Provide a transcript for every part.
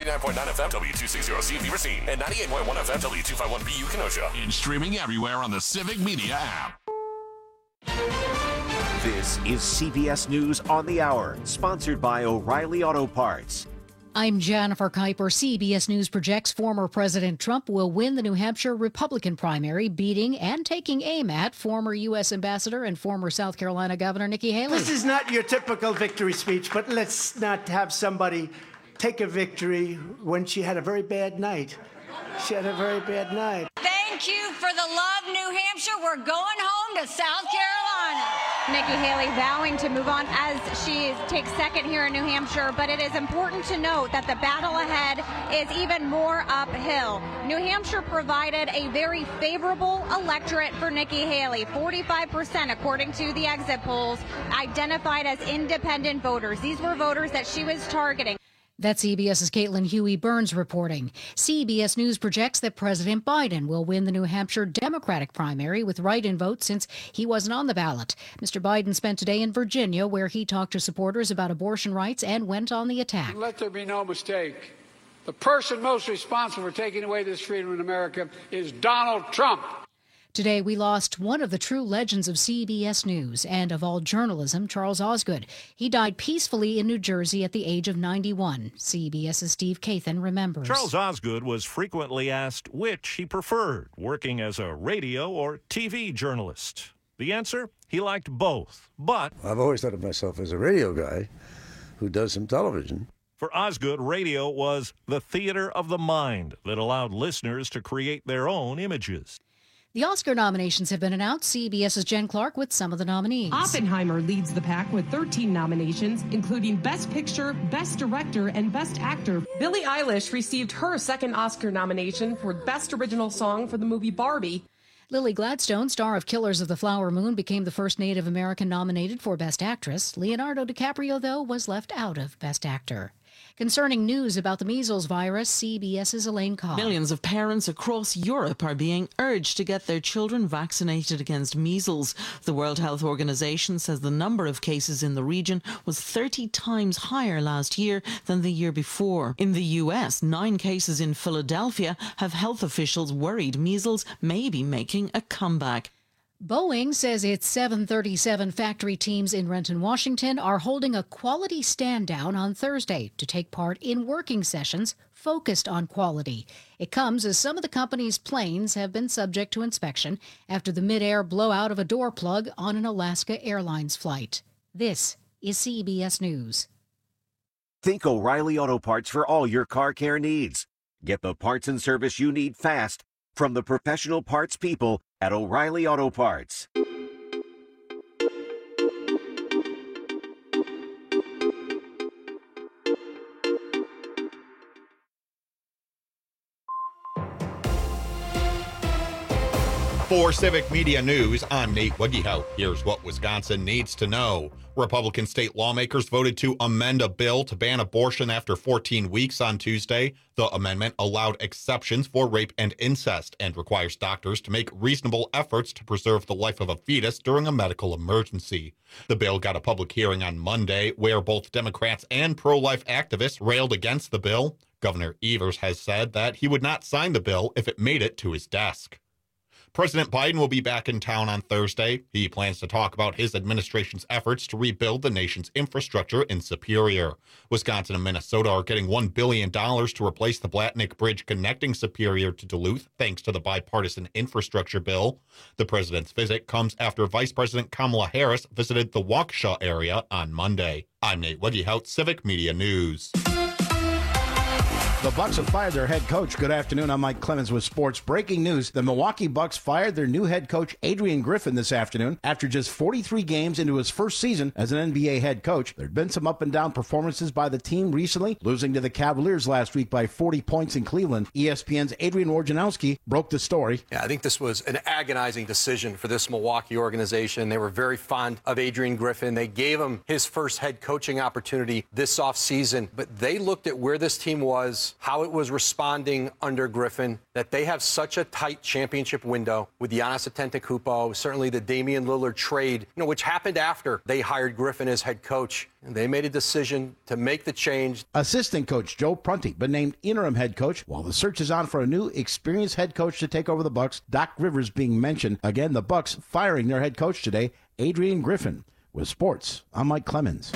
99.9 FM W260C Racine and 98.1 FM W251BU Kenosha. And streaming everywhere on the Civic Media app. This is CBS News on the Hour, sponsored by O'Reilly Auto Parts. I'm Jennifer Kuiper. CBS News projects former President Trump will win the New Hampshire Republican primary, beating and taking aim at former U.S. Ambassador and former South Carolina Governor Nikki Haley. This is not your typical victory speech, but let's not have somebody take a victory when she had a very bad night. She had a very bad night. Thank you for the love, New Hampshire. We're going home to South Carolina. Nikki Haley vowing to move on as she takes second here in New Hampshire, but it is important to note that the battle ahead is even more uphill. New Hampshire provided a very favorable electorate for Nikki Haley. 45%, according to the exit polls, identified as independent voters. These were voters that she was targeting. That's CBS's Caitlin Huey-Burns reporting. CBS News projects that President Biden will win the New Hampshire Democratic primary with write-in votes since he wasn't on the ballot. Mr. Biden spent today in Virginia, where he talked to supporters about abortion rights and went on the attack. Let there be no mistake. The person most responsible for taking away this freedom in America is Donald Trump. Today, we lost one of the true legends of CBS News and of all journalism, Charles Osgood. He died peacefully in New Jersey at the age of 91. CBS's Steve Kathan remembers. Charles Osgood was frequently asked which he preferred, working as a radio or TV journalist. The answer? He liked both, but I've always thought of myself as a radio guy who does some television. For Osgood, radio was the theater of the mind that allowed listeners to create their own images. The Oscar nominations have been announced. CBS's Jen Clark with some of the nominees. Oppenheimer leads the pack with 13 nominations, including Best Picture, Best Director, and Best Actor. Billie Eilish received her second Oscar nomination for Best Original Song for the movie Barbie. Lily Gladstone, star of Killers of the Flower Moon, became the first Native American nominated for Best Actress. Leonardo DiCaprio, though, was left out of Best Actor. Concerning news about the measles virus, CBS's Elaine Cobb. Millions of parents across Europe are being urged to get their children vaccinated against measles. The World Health Organization says the number of cases in the region was 30 times higher last year than the year before. In the US, 9 cases in Philadelphia have health officials worried measles may be making a comeback. Boeing says its 737 factory teams in Renton, Washington are holding a quality stand-down on Thursday to take part in working sessions focused on quality. It comes as some of the company's planes have been subject to inspection after the mid-air blowout of a door plug on an Alaska Airlines flight. This is CBS News. Think O'Reilly Auto Parts for all your car care needs. Get the parts and service you need fast from the professional parts people at O'Reilly Auto Parts. For Civic Media News, I'm Nate Wiggyhout. Here's what Wisconsin needs to know. Republican state lawmakers voted to amend a bill to ban abortion after 14 weeks on Tuesday. The amendment allowed exceptions for rape and incest and requires doctors to make reasonable efforts to preserve the life of a fetus during a medical emergency. The bill got a public hearing on Monday, where both Democrats and pro-life activists railed against the bill. Governor Evers has said that he would not sign the bill if it made it to his desk. President Biden will be back in town on Thursday. He plans to talk about his administration's efforts to rebuild the nation's infrastructure in Superior. Wisconsin and Minnesota are getting $1 billion to replace the Blatnick Bridge connecting Superior to Duluth, thanks to the bipartisan infrastructure bill. The president's visit comes after Vice President Kamala Harris visited the Waukesha area on Monday. I'm Nate Wiggyhout, Civic Media News. The Bucks have fired their head coach. Good afternoon. I'm Mike Clemens with sports. Breaking news. The Milwaukee Bucks fired their new head coach, Adrian Griffin, this afternoon after just 43 games into his first season as an NBA head coach. There have been some up and down performances by the team recently, losing to the Cavaliers last week by 40 points in Cleveland. ESPN's Adrian Wojnarowski broke the story. Yeah, I think this was an agonizing decision for this Milwaukee organization. They were very fond of Adrian Griffin. They gave him his first head coaching opportunity this offseason, but they looked at where this team was was how it was responding under Griffin, that they have such a tight championship window with Giannis Antetokounmpo, certainly the Damian Lillard trade, which happened after they hired Griffin as head coach. And they made a decision to make the change. Assistant coach Joe Prunty been named interim head coach while the search is on for a new experienced head coach to take over the Bucks. Doc Rivers being mentioned. Again, the Bucks firing their head coach today, Adrian Griffin. With sports, I'm Mike Clemens.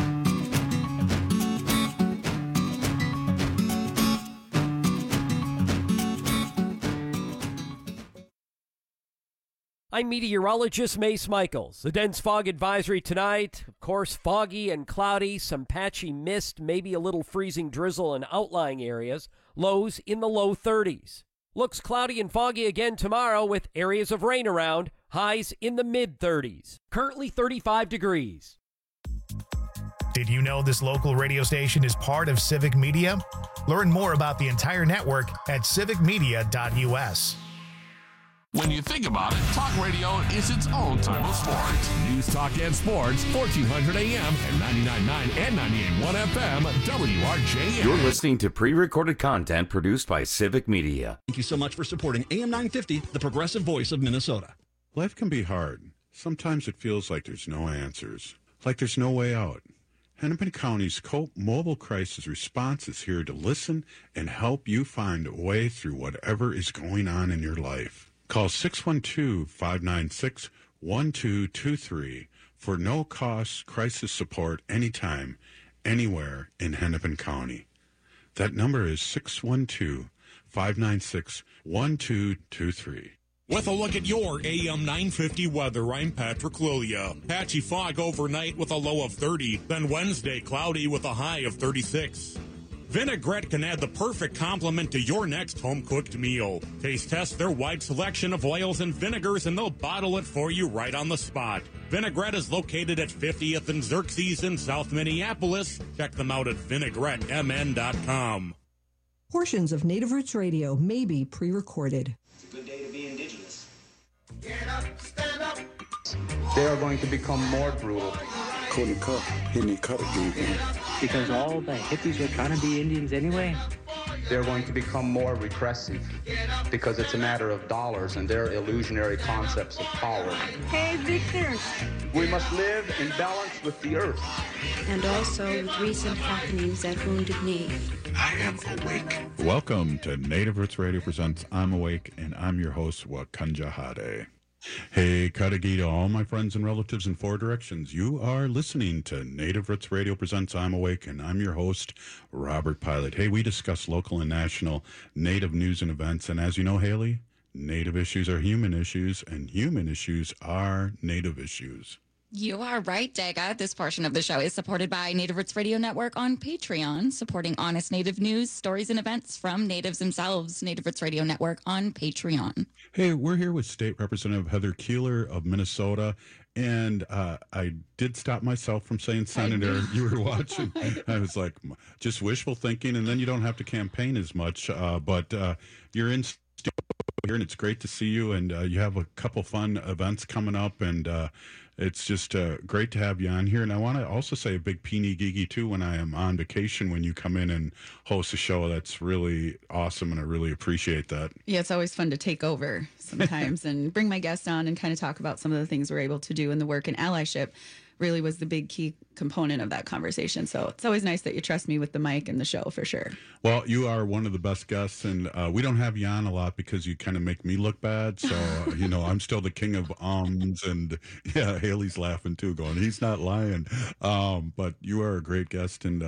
I'm meteorologist Mace Michaels. The dense fog advisory tonight, of course, foggy and cloudy, some patchy mist, maybe a little freezing drizzle in outlying areas, lows in the low 30s. Looks cloudy and foggy again tomorrow with areas of rain around, highs in the mid-30s. Currently 35 degrees. Did you know this local radio station is part of Civic Media? Learn more about the entire network at civicmedia.us. When you think about it, talk radio is its own type of sport. News, talk, and sports, 1400 AM and 99.9 and 98.1 FM, WRJN. You're listening to pre-recorded content produced by Civic Media. Thank you so much for supporting AM 950, the progressive voice of Minnesota. Life can be hard. Sometimes it feels like there's no answers, like there's no way out. Hennepin County's COPE Mobile Crisis Response is here to listen and help you find a way through whatever is going on in your life. Call 612-596-1223 for no-cost crisis support anytime, anywhere in Hennepin County. That number is 612-596-1223. With a look at your AM 950 weather, I'm Patrick Lilia. Patchy fog overnight with a low of 30, then Wednesday cloudy with a high of 36. Vinaigrette can add the perfect complement to your next home-cooked meal. Taste test their wide selection of oils and vinegars, and they'll bottle it for you right on the spot. Vinaigrette is located at 50th and Xerxes in South Minneapolis. Check them out at vinaigrettemn.com. Portions of Native Roots Radio may be pre-recorded. It's a good day to be indigenous. Get up, stand up. They are going to become more brutal. Couldn't cut, hitting cut again. Because all the hippies were trying to be Indians anyway. They're going to become more repressive because it's a matter of dollars and their illusionary concepts of power. Hey, Victor. We must live in balance with the earth. And also with recent happenings at Wounded Knee. I am awake. Welcome to Native Roots Radio presents I'm Awake, and I'm your host, Wakanja Hade. Hey, Kadagi to all my friends and relatives in four directions. You are listening to Native Roots Radio presents I'm Awake, and I'm your host, Robert Pilot. Hey, we discuss local and national Native news and events, and as you know, Haley, Native issues are human issues, and human issues are Native issues. You are right, Daga. This portion of the show is supported by Native Roots Radio Network on Patreon, supporting honest Native news, stories, and events from Natives themselves. Native Roots Radio Network on Patreon. Hey, we're here with State Representative Heather Keeler of Minnesota, and I did stop myself from saying senator. You were watching. I was like, just wishful thinking, and then you don't have to campaign as much, but you're in here, and it's great to see you, and you have a couple fun events coming up, and it's just great to have you on here. And I want to also say a big peenie gigi, too, when I am on vacation, when you come in and host a show. That's really awesome, and I really appreciate that. Yeah, it's always fun to take over sometimes and bring my guests on and kind of talk about some of the things we're able to do in the work and allyship. Really was the big key component of that conversation. So it's always nice that you trust me with the mic and the show, for sure. Well, you are one of the best guests, and we don't have you on a lot because you kind of make me look bad. So, I'm still the king of ums, and yeah, Haley's laughing too, going, he's not lying. But you are a great guest, and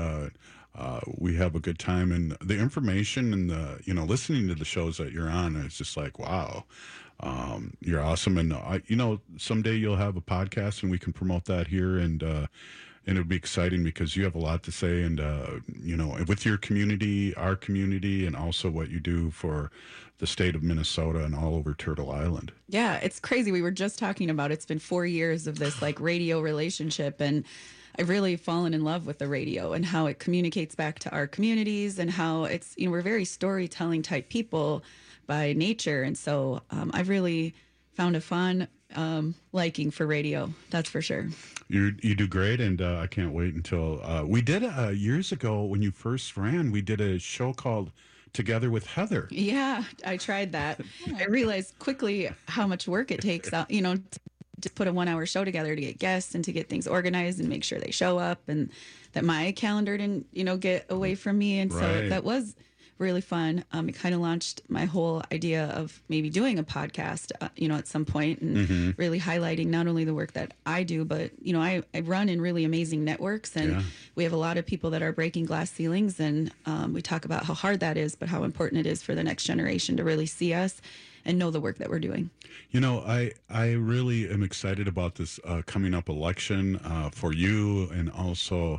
we have a good time, and the information and the, listening to the shows that you're on, it's just like, wow. You're awesome, and someday you'll have a podcast and we can promote that here, and it'll be exciting because you have a lot to say, and with your community, our community, and also what you do for the state of Minnesota and all over Turtle Island. Yeah, it's crazy. We were just talking about it's been 4 years of this radio relationship, and I've really fallen in love with the radio and how it communicates back to our communities, and how it's, we're very storytelling type people by nature. And so I've really found a fun liking for radio. That's for sure. You do great. And I can't wait until we did years ago when you first ran, we did a show called together with Heather. Yeah, I tried that. I realized quickly how much work it takes, to put a 1 hour show together to get guests and to get things organized and make sure they show up, and that my calendar didn't, get away from me. And so that was really fun. It kind of launched my whole idea of maybe doing a podcast, at some point, and really highlighting not only the work that I do, but, I run in really amazing networks, and we have a lot of people that are breaking glass ceilings, and we talk about how hard that is, but how important it is for the next generation to really see us and know the work that we're doing. I really am excited about this coming up election for you, and also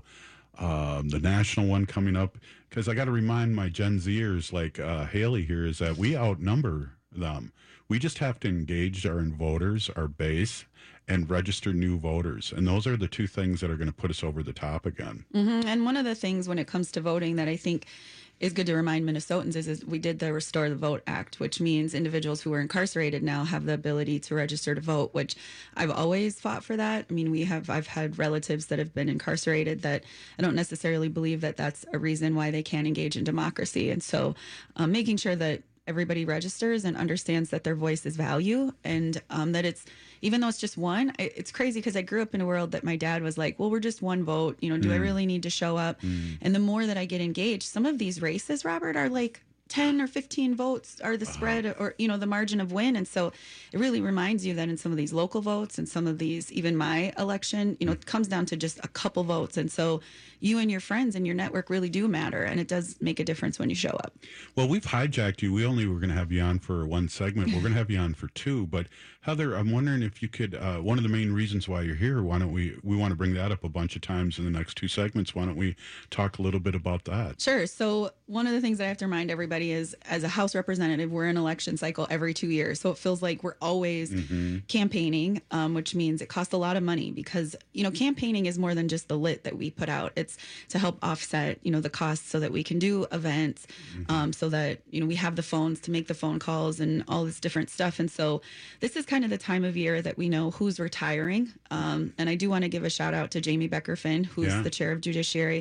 the national one coming up, because I got to remind my Gen Zers like Haley here is that we outnumber them. We just have to engage our voters, our base, and register new voters. And those are the two things that are going to put us over the top again. And one of the things when it comes to voting that I think is good to remind Minnesotans is we did the Restore the Vote Act, which means individuals who are incarcerated now have the ability to register to vote, which I've always fought for that. I mean, I've had relatives that have been incarcerated that I don't necessarily believe that that's a reason why they can't engage in democracy. And so making sure that everybody registers and understands that their voice is value, and that it's, even though it's just one, it's crazy because I grew up in a world that my dad was like, well, we're just one vote. Do I really need to show up? And the more that I get engaged, some of these races, Robert, are like 10 or 15 votes are the spread or, the margin of win. And so it really reminds you that in some of these local votes and some of these, even my election, it comes down to just a couple votes. And so you and your friends and your network really do matter. And it does make a difference when you show up. Well, we've hijacked you. We only were going to have you on for one segment. We're going to have you on for two. But Heather, I'm wondering if you could, one of the main reasons why you're here, why don't we want to bring that up a bunch of times in the next two segments. Why don't we talk a little bit about that? Sure. So one of the things I have to remind everybody is, as a House representative, we're in election cycle every 2 years. So it feels like we're always campaigning, which means it costs a lot of money because, campaigning is more than just the lit that we put out. It's to help offset, the costs so that we can do events, so that, we have the phones to make the phone calls and all this different stuff. And so this is kind of the time of year that we know who's retiring. And I do want to give a shout out to Jamie Becker-Finn, who's the chair of Judiciary.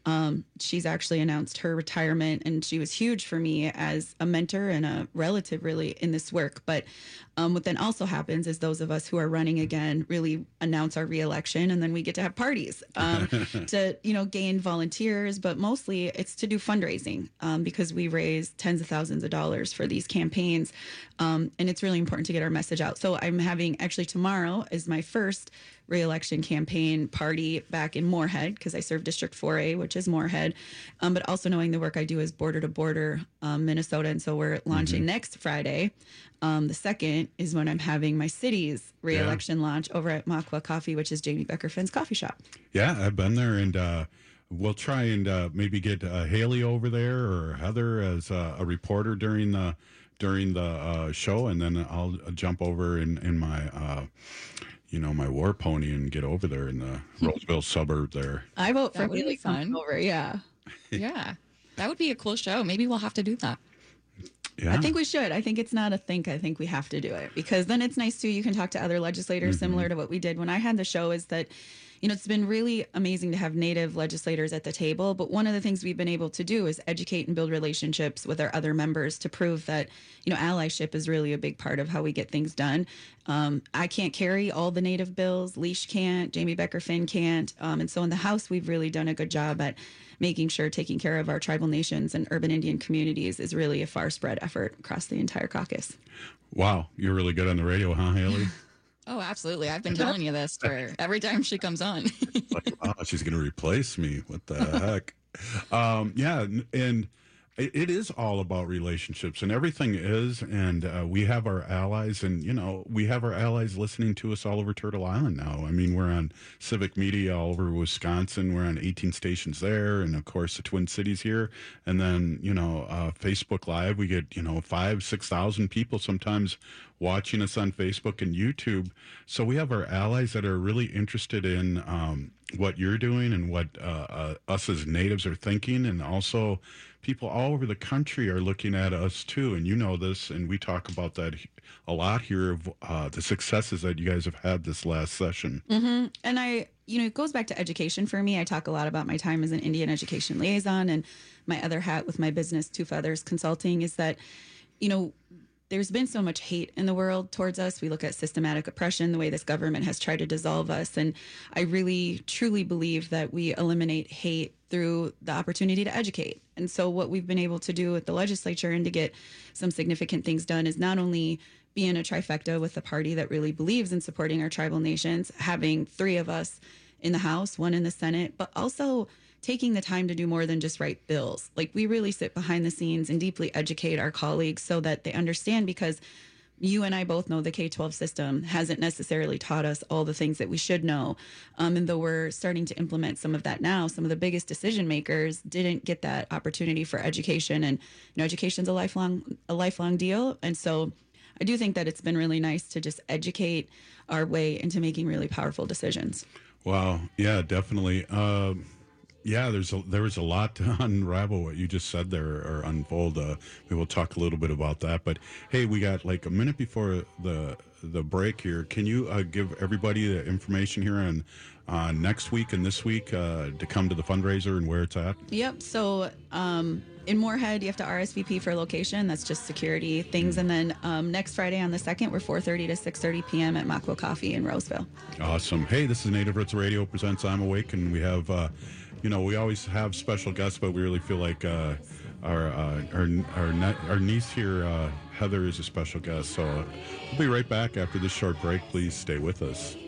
She's actually announced her retirement, and she was huge for me as a mentor and a relative really in this work. But what then also happens is those of us who are running again really announce our reelection, and then we get to have parties to, gain volunteers, but mostly it's to do fundraising because we raise tens of thousands of dollars for these campaigns. And it's really important to get our message out. So I'm having, actually tomorrow is my first reelection campaign party back in Moorhead, because I serve District 4A, which is Moorhead, but also knowing the work I do is border to border Minnesota. And so we're launching next Friday. The second is when I'm having my city's reelection launch over at Makwa Coffee, which is Jamie Becker-Finn's coffee shop. Yeah, I've been there, and we'll try and maybe get Haley over there or Heather as a reporter during the show, and then I'll jump over in my my war pony and get over there in the Roseville suburb there. I vote for really fun. Over, yeah. Yeah, that would be a cool show. Maybe we'll have to do that. Yeah. I think we should. I think it's not a think. I think we have to do it, because then it's nice too. You can talk to other legislators similar to what we did when I had the show. Is that, it's been really amazing to have Native legislators at the table. But one of the things we've been able to do is educate and build relationships with our other members to prove that, allyship is really a big part of how we get things done. I can't carry all the Native bills. Leash can't. Jamie Becker-Finn can't. And so in the House, we've really done a good job at making sure taking care of our tribal nations and urban Indian communities is really a far spread effort across the entire caucus. Wow. You're really good on the radio, huh, Haley? Oh, absolutely. I've been telling you this for every time she comes on. Wow, she's going to replace me. What the heck? Yeah, and it is all about relationships, and everything is, and we have our allies, and, we have our allies listening to us all over Turtle Island now. I mean, we're on Civic Media all over Wisconsin. We're on 18 stations there, and, of course, the Twin Cities here. And then, Facebook Live, we get, 5,000, 6,000 people sometimes watching us on Facebook and YouTube. So we have our allies that are really interested in what you're doing and what us as natives are thinking, and also people all over the country are looking at us too. And this, and we talk about that a lot here, of the successes that you guys have had this last session. And I it goes back to education for me. I talk a lot about my time as an Indian education liaison, and my other hat with my business, Two Feathers Consulting, is that, there's been so much hate in the world towards us. We look at systematic oppression, the way this government has tried to dissolve us. And I really, truly believe that we eliminate hate through the opportunity to educate. And so what we've been able to do with the legislature and to get some significant things done is not only be in a trifecta with a party that really believes in supporting our tribal nations, having 3 of us in the House, 1 in the Senate, but also taking the time to do more than just write bills. Like, we really sit behind the scenes and deeply educate our colleagues so that they understand, because you and I both know the K-12 system hasn't necessarily taught us all the things that we should know. And though we're starting to implement some of that now, some of the biggest decision makers didn't get that opportunity for education. And education's a lifelong deal. And so I do think that it's been really nice to just educate our way into making really powerful decisions. Wow. Yeah, definitely. Yeah, there was a lot to unravel what you just said there, or unfold. We will talk a little bit about that. But hey, we got like a minute before the break here. Can you give everybody the information here on next week and this week to come to the fundraiser and where it's at? Yep. So in Moorhead, you have to RSVP for location. That's just security things. And then next Friday on the 2nd, we're 4:30 to 6:30 p.m. at Makwa Coffee in Roseville. Awesome. Hey, this is Native Roots Radio presents I'm Awake, and we have we always have special guests, but we really feel like our niece here, Heather, is a special guest. So we'll be right back after this short break. Please stay with us.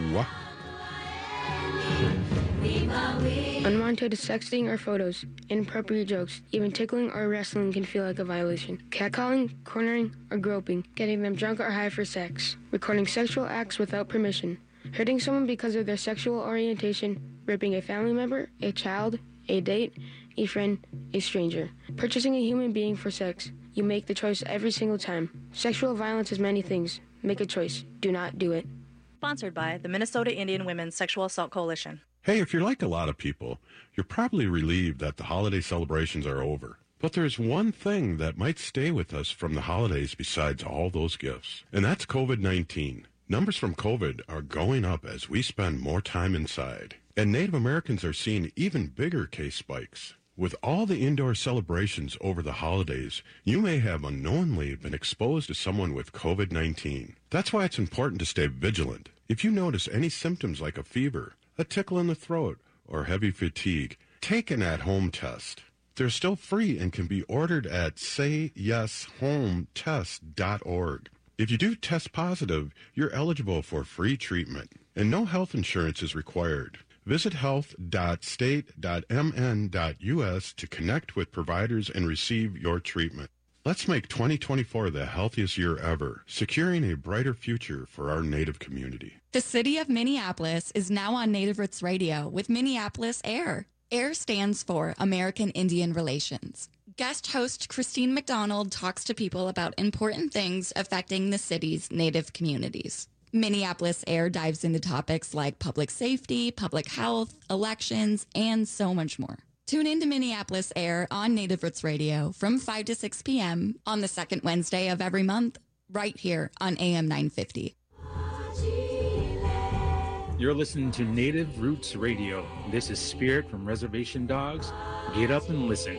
Unwanted sexting or photos, inappropriate jokes, even tickling or wrestling can feel like a violation. Catcalling, cornering, or groping, getting them drunk or high for sex, recording sexual acts without permission, hurting someone because of their sexual orientation, raping a family member, a child, a date, a friend, a stranger, purchasing a human being for sex. You make the choice every single time. Sexual violence is many things. Make a choice. Do not do it. Sponsored by the Minnesota Indian Women's Sexual Assault Coalition. Hey, if you're like a lot of people, you're probably relieved that the holiday celebrations are over. But there's one thing that might stay with us from the holidays besides all those gifts, and that's COVID-19. Numbers from COVID are going up as we spend more time inside. And Native Americans are seeing even bigger case spikes. With all the indoor celebrations over the holidays, you may have unknowingly been exposed to someone with COVID-19. That's why it's important to stay vigilant. If you notice any symptoms like a fever, a tickle in the throat, or heavy fatigue, take an at-home test. They're still free and can be ordered at sayyeshometest.org. If you do test positive, you're eligible for free treatment, and no health insurance is required. Visit health.state.mn.us to connect with providers and receive your treatment. Let's make 2024 the healthiest year ever, securing a brighter future for our Native community. The city of Minneapolis is now on Native Roots Radio with Minneapolis AIR. AIR stands for American Indian Relations. Guest host Christine McDonald talks to people about important things affecting the city's Native communities. Minneapolis AIR dives into topics like public safety, public health, elections, and so much more. Tune in to Minneapolis AIR on Native Roots Radio from 5 to 6 p.m. on the second Wednesday of every month, right here on AM 950. You're listening to Native Roots Radio. This is Spirit from Reservation Dogs. Get up and listen.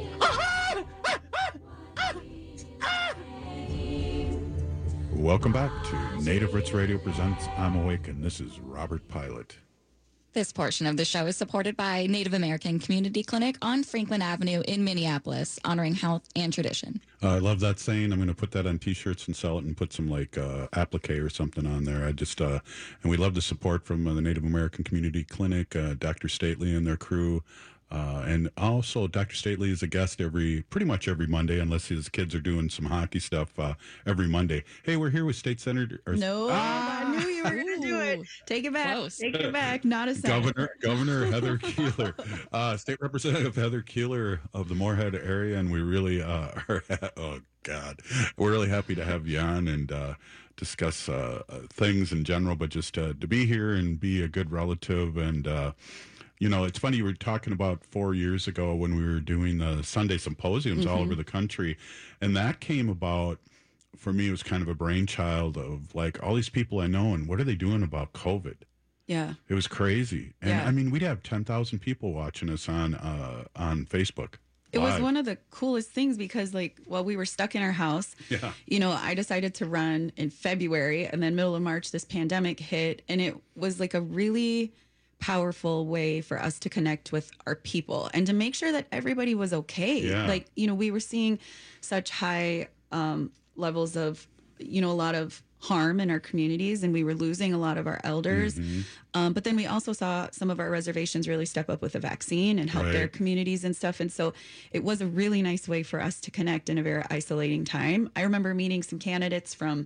Welcome back to Native Roots Radio presents I'm Awake, and this is Robert Pilot. This portion of the show is supported by Native American Community Clinic on Franklin Avenue in Minneapolis, honoring health and tradition. I love that saying. I'm going to put that on T-shirts and sell it, and put some like applique or something on there. And we love the support from the Native American Community Clinic, Dr. Stately and their crew. And also, Dr. Stately is a guest pretty much every Monday, unless his kids are doing some hockey stuff every Monday. Hey, we're here with State Senator. I knew you were going to do it. Take it back. Close. Take it back. Not a senator. Governor Heather Keeler, State Representative Heather Keeler of the Moorhead area, and we really are. Oh God, we're really happy to have you on and discuss things in general, but just to be here and be a good relative and. It's funny, you were talking about 4 years ago when we were doing the Sunday symposiums all over the country, and that came about, for me, it was kind of a brainchild of, like, all these people I know, and what are they doing about COVID? Yeah. It was crazy. And Yeah. I mean, we'd have 10,000 people watching us on Facebook. It was live. one of the coolest things because, like, while we were stuck in our house, Yeah. you know, I decided to run in February, and then middle of March, this pandemic hit, and it was like a really powerful way for us to connect with our people and to make sure that everybody was okay. Yeah. Like, you know, we were seeing such high levels of, you know, a lot of harm in our communities, and we were losing a lot of our elders. But then we also saw some of our reservations really step up with the vaccine and help their Right. communities and stuff. And so it was a really nice way for us to connect in a very isolating time. I remember meeting some candidates from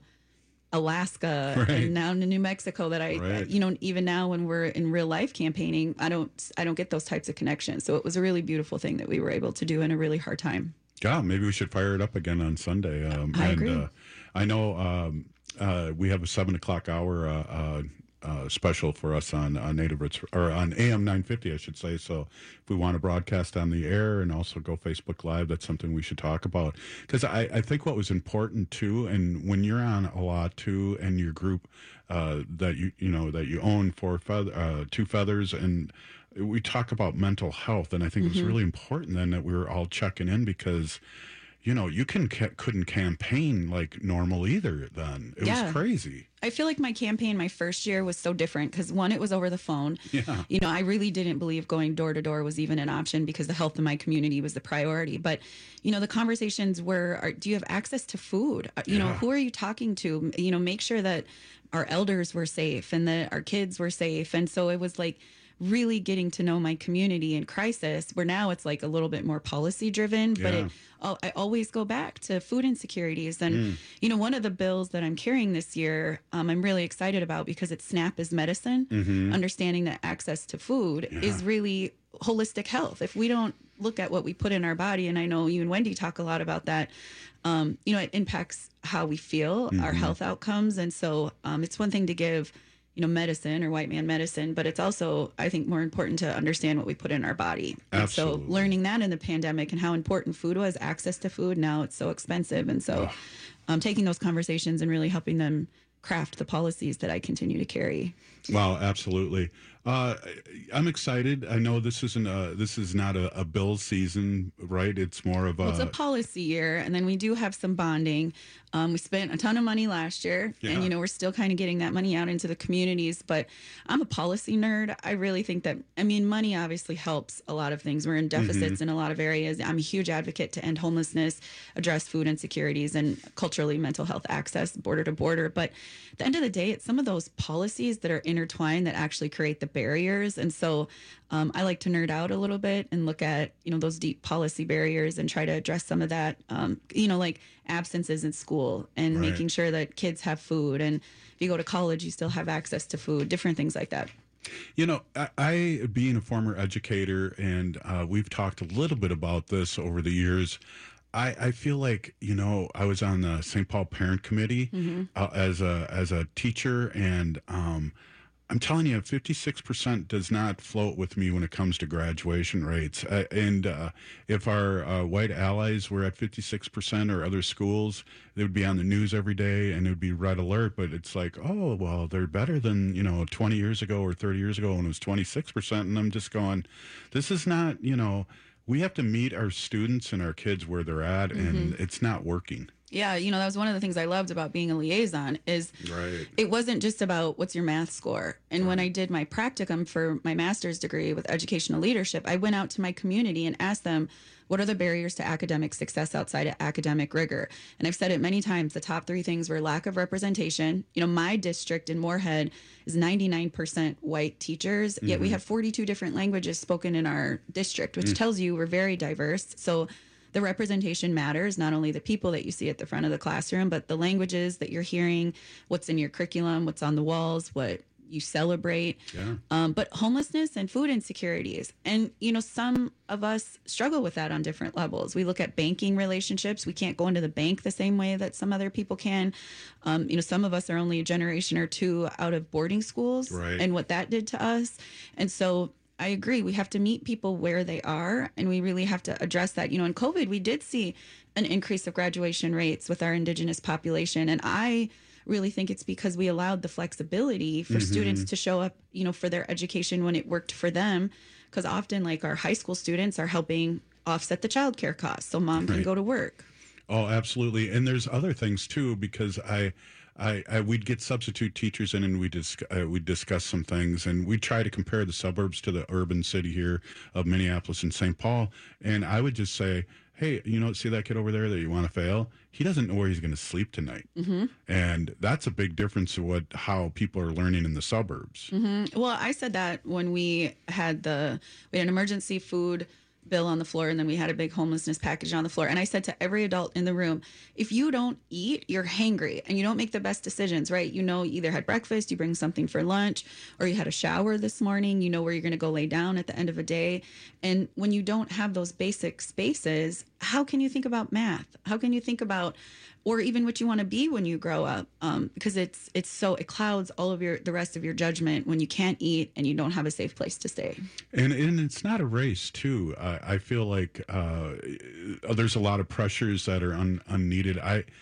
Alaska Right. and now in New Mexico that Right. you know, even now when we're in real life campaigning, I don't get those types of connections. So it was a really beautiful thing that we were able to do in a really hard time. Yeah, maybe we should fire it up again on Sunday. I agree. I know we have a 7:00 hour special for us on Native Roots, or on AM 950, I should say. So if we want to broadcast on the air and also go Facebook Live, that's something we should talk about. Because I think what was important too, and when you're on a lot too, and your group that you own Two Feathers, and we talk about mental health, and I think it was Mhm. really important then that we were all checking in because, you know, you couldn't campaign like normal either then. It was crazy. I feel like my campaign, my first year was so different because one, it was over the phone. Yeah. You know, I really didn't believe going door to door was even an option because the health of my community was the priority. But, you know, the conversations were, do you have access to food? You know, Yeah. who are you talking to? You know, make sure that our elders were safe and that our kids were safe. And so it was like really getting to know my community in crisis, where now it's like a little bit more policy driven, but Yeah. I always go back to food insecurities. And, you know, one of the bills that I'm carrying this year, I'm really excited about because it's SNAP is medicine, Mhm. understanding that access to food is really holistic health. If we don't look at what we put in our body, and I know you and Wendy talk a lot about that, you know, it impacts how we feel, our Mhm. health outcomes. And so it's one thing to give, you know, medicine or white man medicine, but it's also, I think, more important to understand what we put in our body. And so Absolutely. learning that in the pandemic and how important food was, access to food, now it's so expensive. And so taking those conversations and really helping them craft the policies that I continue to carry. Wow, absolutely. I'm excited. I know this is not a bill season, right? It's more of Well, it's a policy year, and then we do have some bonding. We spent a ton of money last year, Yeah. and, you know, we're still kind of getting that money out into the communities, but I'm a policy nerd. I really think that, I mean, money obviously helps a lot of things. We're in deficits Mhm. in a lot of areas. I'm a huge advocate to end homelessness, address food insecurities, and culturally mental health access border to border. But at the end of the day, it's some of those policies that are intertwined that actually create the barriers. And so I like to nerd out a little bit and look at, you know, those deep policy barriers and try to address some of that, you know, like absences in school and Right. making sure that kids have food. And if you go to college, you still have access to food, different things like that. You know, I being a former educator, and we've talked a little bit about this over the years. I feel like, you know, I was on the St. Paul Parent Committee as a teacher, and I'm telling you, 56% does not float with me when it comes to graduation rates. And if our white allies were at 56% or other schools, they would be on the news every day and it would be red alert. But it's like, oh, well, they're better than, you know, 20 years ago or 30 years ago when it was 26%. And I'm just going, this is not, you know, we have to meet our students and our kids where they're at, and it's not working. Yeah, you know, that was one of the things I loved about being a liaison is Right. it wasn't just about what's your math score. And when I did my practicum for my master's degree with educational leadership, I went out to my community and asked them, what are the barriers to academic success outside of academic rigor? And I've said it many times, the top three things were lack of representation. You know, my district in Moorhead is 99% white teachers, yet we have 42 different languages spoken in our district, which tells you we're very diverse. So the representation matters, not only the people that you see at the front of the classroom, but the languages that you're hearing, what's in your curriculum, what's on the walls, what you celebrate. Yeah. But homelessness and food insecurities. And, you know, some of us struggle with that on different levels. We look at banking relationships. We can't go into the bank the same way that some other people can. You know, some of us are only a generation or two out of boarding schools Right. and what that did to us. And so I agree. We have to meet people where they are, and we really have to address that. You know, in COVID, we did see an increase of graduation rates with our Indigenous population, and I really think it's because we allowed the flexibility for students to show up, for their education when it worked for them. Because often, like, our high school students are helping offset the childcare costs so mom can go to work. Oh, absolutely. And there's other things too, because we'd get substitute teachers in, and we'd discuss some things, and we'd try to compare the suburbs to the urban city here of Minneapolis and St. Paul. And I would just say, hey, see that kid over there that you want to fail? He doesn't know where he's going to sleep tonight. And that's a big difference of how people are learning in the suburbs. Well, I said that when we had an emergency food bill on the floor, and then we had a big homelessness package on the floor. And I said to every adult in the room, if you don't eat, you're hangry and you don't make the best decisions, right? You either had breakfast, you bring something for lunch, or you had a shower this morning, where you're going to go lay down at the end of a day. And when you don't have those basic spaces, how can you think about math? How can you think about, or even what you want to be when you grow up? Because it clouds all of the rest of your judgment when you can't eat and you don't have a safe place to stay. And it's not a race too. I feel like there's a lot of pressures that are unneeded.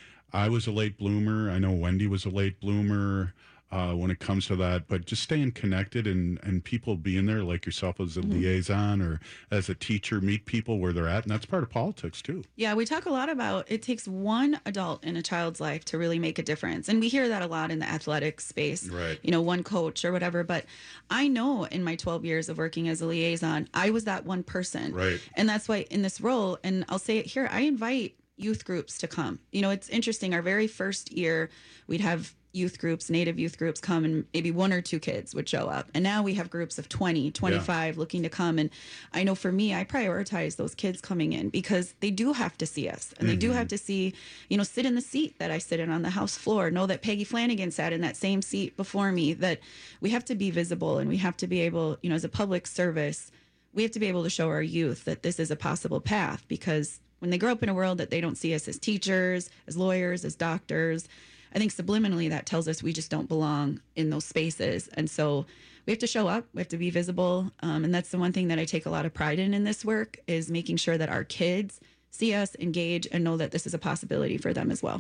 I was a late bloomer. I know Wendy was a late bloomer when it comes to that, but just staying connected and people being there, like yourself as a liaison or as a teacher, meet people where they're at. And that's part of politics too. Yeah, we talk a lot about it takes one adult in a child's life to really make a difference. And we hear that a lot in the athletic space, right? One coach or whatever. But I know in my 12 years of working as a liaison, I was that one person. Right. And that's why in this role, and I'll say it here, I invite youth groups to come. It's interesting. Our very first year, we'd have youth groups, Native youth groups come, and maybe one or two kids would show up. And now we have groups of 20, 25 looking to come. And I know for me, I prioritize those kids coming in because they do have to see us. And they do have to see, sit in the seat that I sit in on the House floor, know that Peggy Flanagan sat in that same seat before me, that we have to be visible and we have to be able, as a public service, we have to be able to show our youth that this is a possible path, because when they grow up in a world that they don't see us as teachers, as lawyers, as doctors, I think subliminally that tells us we just don't belong in those spaces. And so we have to show up, we have to be visible. And that's the one thing that I take a lot of pride in this work, is making sure that our kids see us, engage, and know that this is a possibility for them as well.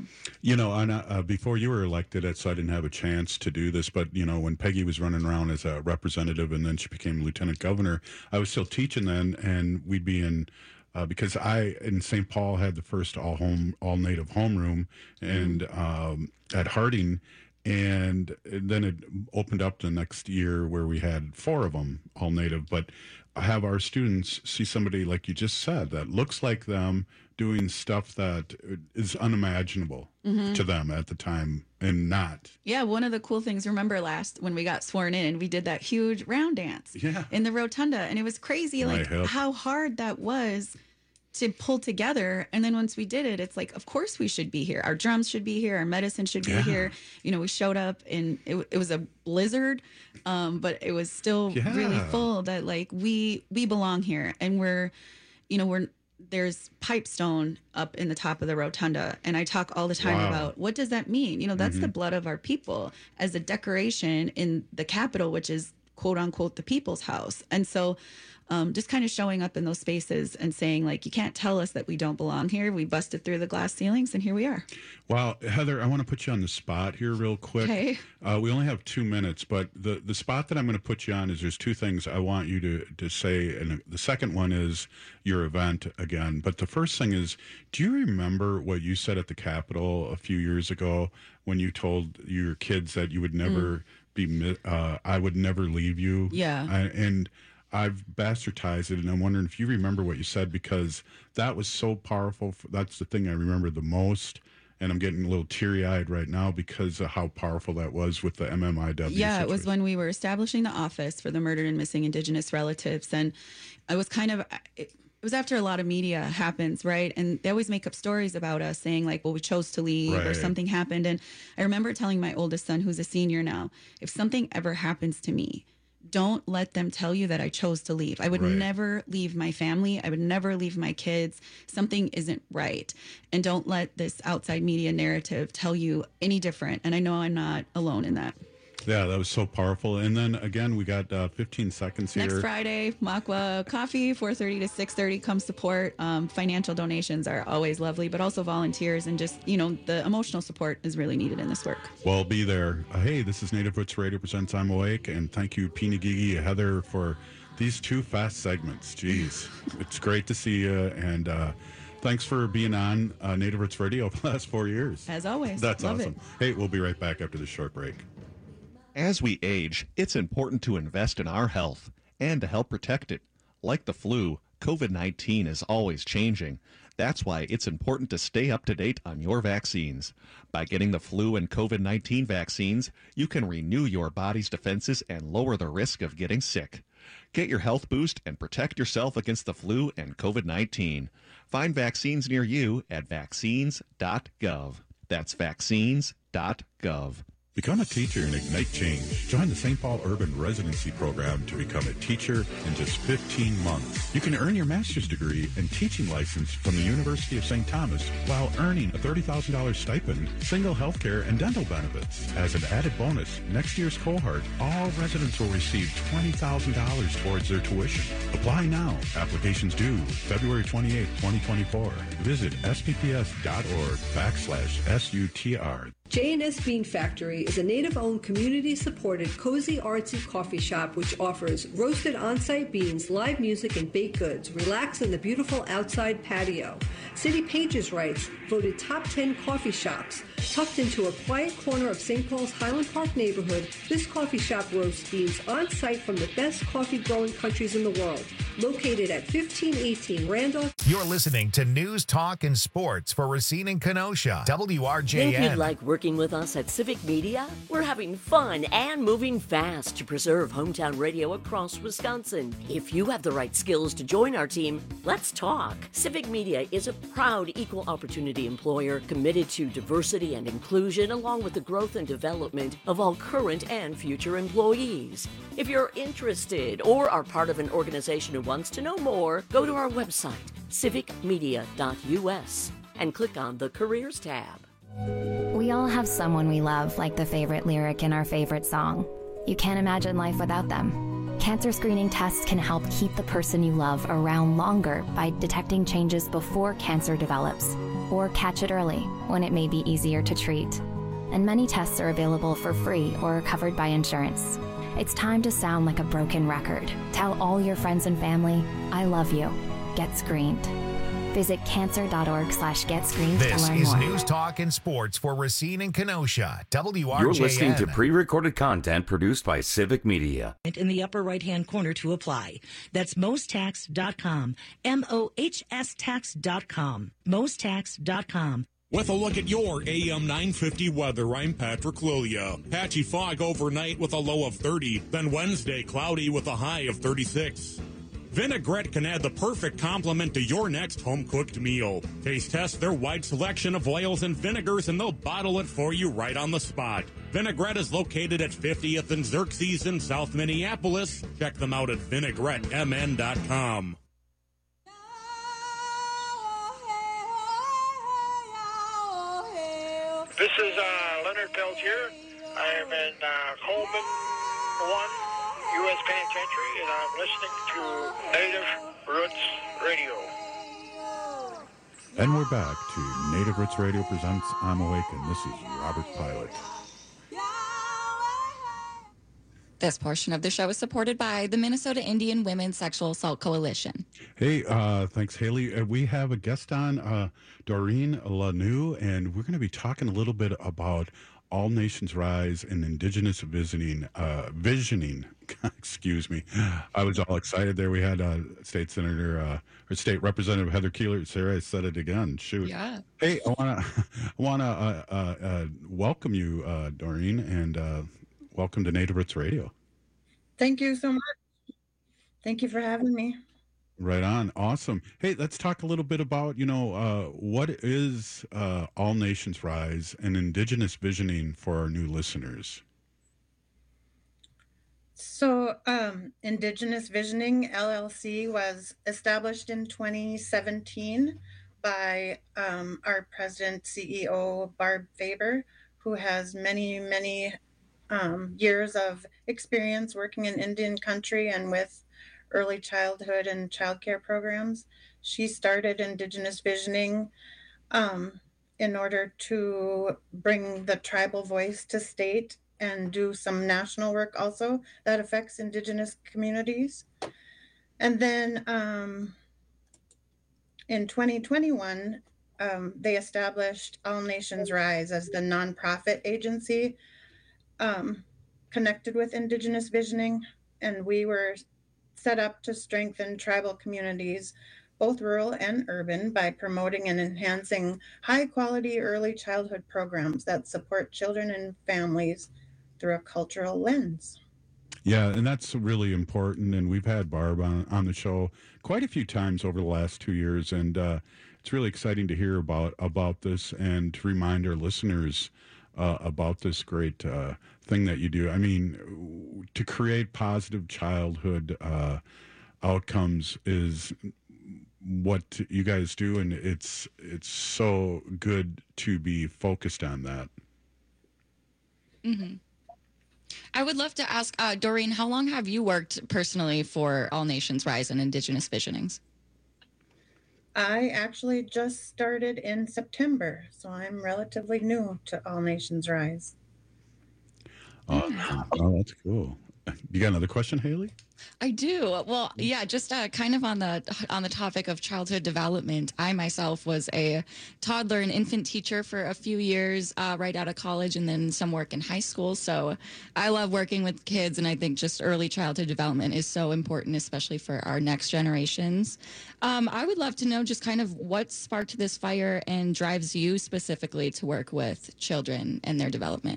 Before you were elected, so I didn't have a chance to do this, but, when Peggy was running around as a representative and then she became lieutenant governor, I was still teaching then, and we'd be in because I in St. Paul had the first all native homeroom, and at Harding, and then it opened up the next year where we had 4 of them all native. But have our students see somebody like you just said that looks like them doing stuff that is unimaginable to them at the time, and not. Yeah, one of the cool things, remember when we got sworn in, we did that huge round dance in the rotunda, and it was crazy how hard that was to pull together. And then once we did it, it's like, of course we should be here. Our drums should be here. Our medicine should be here. We showed up, and it was a blizzard, but it was still really full, that we belong here. And there's pipestone up in the top of the rotunda. And I talk all the time about, what does that mean? That's the blood of our people as a decoration in the Capitol, which is quote unquote the people's house. And so just kind of showing up in those spaces and saying, you can't tell us that we don't belong here. We busted through the glass ceilings, and here we are. Well, Heather, I want to put you on the spot here real quick. Okay. We only have 2 minutes, but the spot that I'm going to put you on is, there's 2 things I want you to say. And the second one is your event again. But the first thing is, do you remember what you said at the Capitol a few years ago when you told your kids that you would never I would never leave you? Yeah. And I've bastardized it, and I'm wondering if you remember what you said, because that was so powerful. That's the thing I remember the most, and I'm getting a little teary-eyed right now because of how powerful that was with the MMIW. Yeah, it was when we were establishing the office for the murdered and missing Indigenous relatives, and I was it was after a lot of media happens, right? And they always make up stories about us saying we chose to leave or something happened. And I remember telling my oldest son, who's a senior now, if something ever happens to me, don't let them tell you that I chose to leave. I would never leave my family. I would never leave my kids. Something isn't right. And don't let this outside media narrative tell you any different. And I know I'm not alone in that. Yeah, that was so powerful. And then again, we got 15 seconds here. Next Friday, Makwa Coffee, 4:30 to 6:30. Come support. Financial donations are always lovely, but also volunteers and just, the emotional support is really needed in this work. Well, be there. Hey, this is Native Roots Radio presents I'm Awake, and thank you, Pina Gigi, Heather, for these 2 fast segments. Jeez, it's great to see you, and thanks for being on Native Roots Radio for the last 4 years. As always. That's Love awesome. It. Hey, we'll be right back after this short break. As we age, it's important to invest in our health and to help protect it. Like the flu, COVID-19 is always changing. That's why it's important to stay up to date on your vaccines. By getting the flu and COVID-19 vaccines, you can renew your body's defenses and lower the risk of getting sick. Get your health boost and protect yourself against the flu and COVID-19. Find vaccines near you at vaccines.gov. That's vaccines.gov. Become a teacher and ignite change. Join the St. Paul Urban Residency Program to become a teacher in just 15 months. You can earn your master's degree and teaching license from the University of St. Thomas while earning a $30,000 stipend, single health care, and dental benefits. As an added bonus, next year's cohort, all residents will receive $20,000 towards their tuition. Apply now. Applications due February 28, 2024. Visit spps.org/SUTR. J&S Bean Factory is a Native-owned, community-supported, cozy, artsy coffee shop which offers roasted on-site beans, live music, and baked goods. Relax in the beautiful outside patio. City Pages writes, voted top 10 coffee shops. Tucked into a quiet corner of St. Paul's Highland Park neighborhood, this coffee shop roasts beans on-site from the best coffee-growing countries in the world. Located at 1518 Randolph. You're listening to News, Talk, and Sports for Racine and Kenosha. WRJN. Think you'd like working with us at Civic Media? We're having fun and moving fast to preserve hometown radio across Wisconsin. If you have the right skills to join our team, let's talk. Civic Media is a proud equal opportunity employer committed to diversity and inclusion, along with the growth and development of all current and future employees. If you're interested or are part of an organization who wants to know more, go to our website, civicmedia.us, and click on the Careers tab. We all have someone we love, like the favorite lyric in our favorite song. You can't imagine life without them. Cancer screening tests can help keep the person you love around longer by detecting changes before cancer develops, or catch it early when it may be easier to treat. And many tests are available for free or are covered by insurance. It's time to sound like a broken record. Tell all your friends and family, I love you. Get screened. Visit cancer.org/getscreened to This learn is more. News, Talk, and Sports for Racine and Kenosha. WRJN. You're listening to pre-recorded content produced by Civic Media. In the upper right-hand corner to apply. That's mohstax.com. mohstax.com. mohstax.com. With a look at your AM 950 weather, I'm Patrick Lilia. Patchy fog overnight with a low of 30, then Wednesday cloudy with a high of 36. Vinaigrette can add the perfect complement to your next home-cooked meal. Taste test their wide selection of oils and vinegars, and they'll bottle it for you right on the spot. Vinaigrette is located at 50th and Xerxes in South Minneapolis. Check them out at vinaigrettemn.com. This is Leonard Peltier. I am in Coleman 1, U.S. Penitentiary, and I'm listening to Native Roots Radio. And we're back to Native Roots Radio presents I'm Awake, and this is Robert Pilot. This portion of the show is supported by the Minnesota Indian Women's Sexual Assault Coalition. Hey, thanks, Haley. We have a guest on, Doreen Lanoux, and we're going to be talking a little bit about All Nations Rise and Indigenous visioning. Excuse me. I was all excited there. We had State Senator or State Representative Heather Keeler. Sarah, I said it again. Shoot. Yeah. Hey, I wanna welcome you, Doreen, and welcome to Native Roots Radio. Thank you so much. Thank you for having me. Right on. Awesome. Hey, let's talk a little bit about, what is All Nations Rise and Indigenous visioning for our new listeners? So, Indigenous Visioning LLC was established in 2017 by our president, CEO, Barb Faber, who has many years of experience working in Indian country and with early childhood and childcare programs. She started Indigenous Visioning in order to bring the tribal voice to state and do some national work also that affects Indigenous communities. And then in 2021, they established All Nations Rise as the nonprofit agency connected with Indigenous Visioning. And we were set up to strengthen tribal communities, both rural and urban, by promoting and enhancing high-quality early childhood programs that support children and families through a cultural lens. Yeah, and that's really important. And we've had Barb on the show quite a few times over the last 2 years, and it's really exciting to hear about this and to remind our listeners about this great thing that you do. I mean, to create positive childhood outcomes is what you guys do, and it's so good to be focused on that. Mm-hmm. I would love to ask, Doreen, how long have you worked personally for All Nations Rise and Indigenous Visionings? I actually just started in September, so I'm relatively new to All Nations Rise. Oh, that's cool. You got another question, Haley? I do. Well, yeah, just kind of on the topic of childhood development. I myself was a toddler and infant teacher for a few years right out of college, and then some work in high school. So I love working with kids, and I think just early childhood development is so important, especially for our next generations. I would love to know just kind of what sparked this fire and drives you specifically to work with children and their development.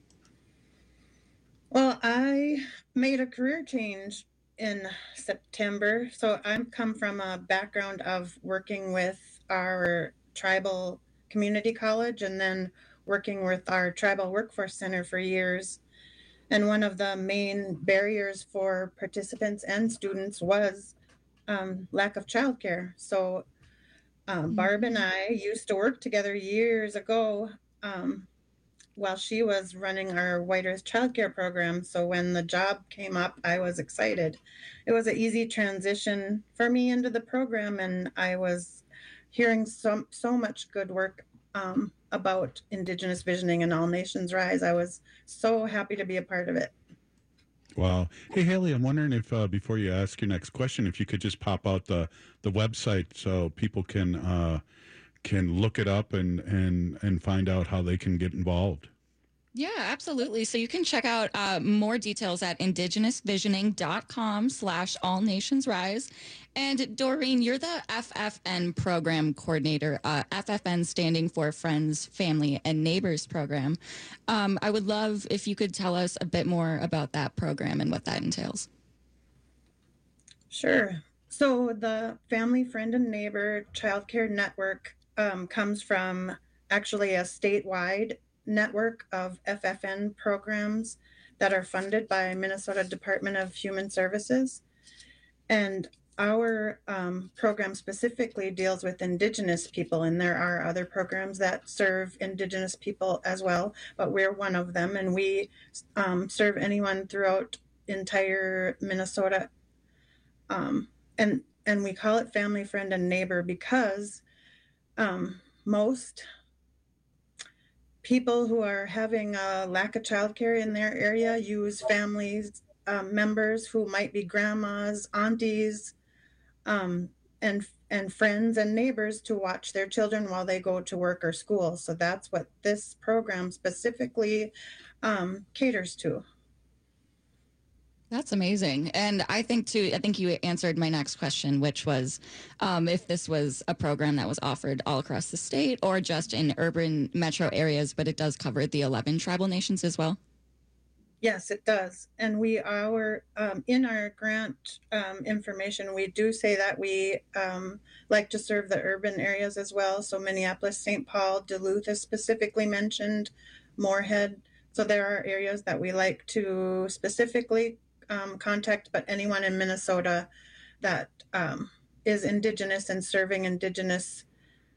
Well, I made a career change in September. So I've come from a background of working with our tribal community college and then working with our tribal workforce center for years. And one of the main barriers for participants and students was lack of childcare. So Barb and I used to work together years ago while she was running our White Earth childcare program. So when the job came up, I was excited. It was an easy transition for me into the program, and I was hearing so much good work about Indigenous Visioning and All Nations Rise. I was so happy to be a part of it. Wow. Hey, Haley, I'm wondering if before you ask your next question, if you could just pop out the website so people can look it up and find out how they can get involved. Yeah, absolutely. So you can check out more details at indigenousvisioning.com/allnationsrise. And Doreen, you're the FFN program coordinator, FFN standing for Friends, Family, and Neighbors program. I would love if you could tell us a bit more about that program and what that entails. Sure. So the Family, Friend, and Neighbor Childcare Network comes from actually a statewide network of FFN programs that are funded by Minnesota Department of Human Services. And our program specifically deals with Indigenous people, and there are other programs that serve Indigenous people as well, but we're one of them, and we serve anyone throughout entire Minnesota. And we call it Family, Friend, and Neighbor because most people who are having a lack of childcare in their area use families members who might be grandmas, aunties, and friends and neighbors to watch their children while they go to work or school. So that's what this program specifically caters to. That's amazing. And I think you answered my next question, which was if this was a program that was offered all across the state or just in urban metro areas, but it does cover the 11 tribal nations as well. Yes, it does. And we are in our grant information, we do say that we like to serve the urban areas as well. So Minneapolis, St. Paul, Duluth is specifically mentioned, Moorhead. So there are areas that we like to specifically contact, but anyone in Minnesota that is Indigenous and serving Indigenous